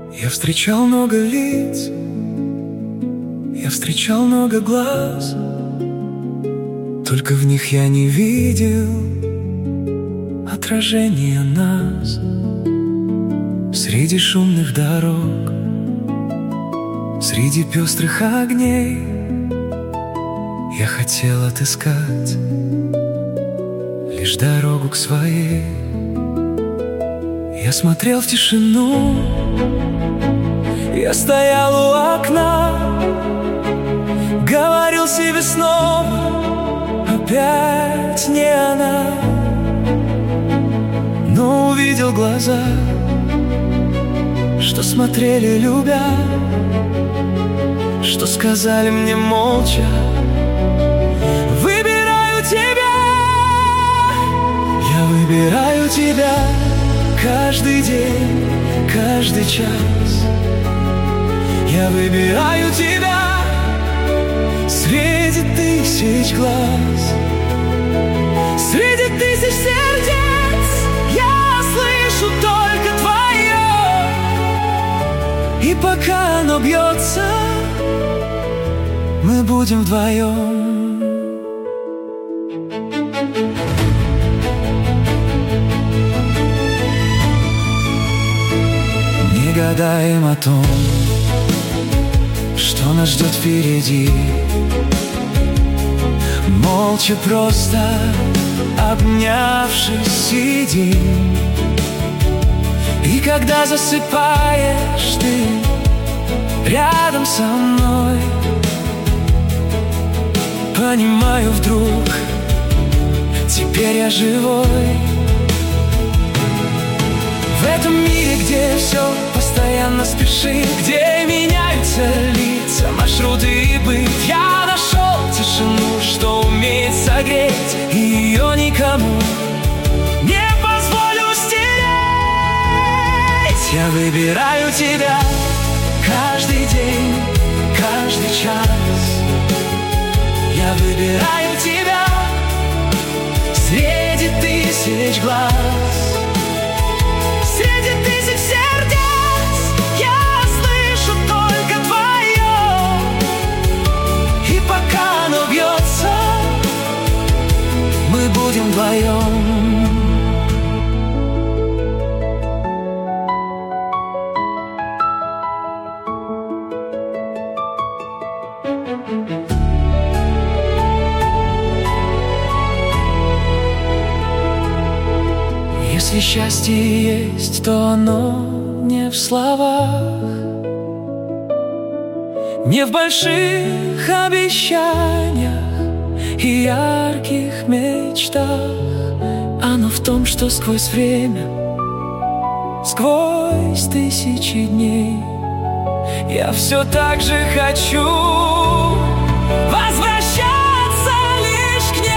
Я встречал много лиц, я встречал много глаз, только в них я не видел отражения нас. Среди шумных дорог, среди пестрых огней я хотел отыскать лишь дорогу к своей. Я смотрел в тишину, я стоял у окна, говорил себе снова, опять не она. Но увидел глаза, что смотрели любя, что сказали мне молча: выбираю тебя. Я выбираю тебя каждый день, каждый час. Я выбираю тебя среди тысяч глаз, среди тысяч сердец. Я слышу только твое, и пока оно бьется, мы будем вдвоем. Не гадаем о том, что нас ждет впереди. Молча просто обнявшись сидим. И когда засыпаешь ты рядом со мной, понимаю вдруг, теперь я живой. В этом мире, где все постоянно спешит, где меняются лица, маршруты и быт, я нашел тишину, что умеет согреть, и ее никому не позволю стереть. Я выбираю тебя каждый день, каждый час. Я выбираю тебя среди тысяч глаз, среди тысяч сердец. Я слышу только твое, и пока оно бьется, мы будем вдвоем. Если счастье есть, то оно не в словах, не в больших обещаниях и ярких мечтах. Оно в том, что сквозь время, сквозь тысячи дней я все так же хочу возвращаться лишь к ней.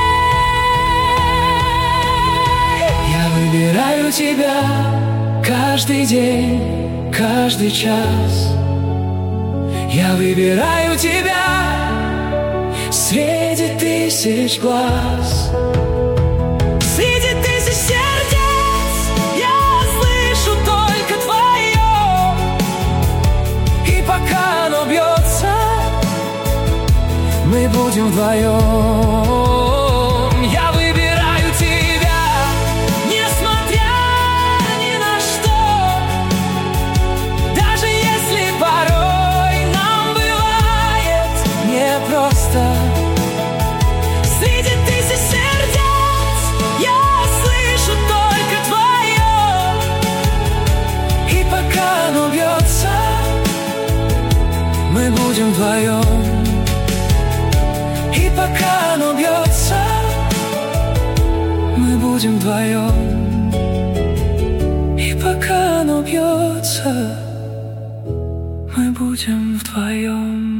Я выбираю тебя каждый день, каждый час. Я выбираю тебя среди тысяч глаз, среди тысяч сердец. Я слышу только твое, и пока оно бьется, мы будем вдвоем. Я выбираю тебя, несмотря ни на что, даже если порой нам бывает непросто. Среди тысяч сердец я слышу только твое, и пока оно бьется, мы будем вдвоем. И пока оно бьется, мы будем вдвоем. И пока оно бьется, мы будем вдвоем.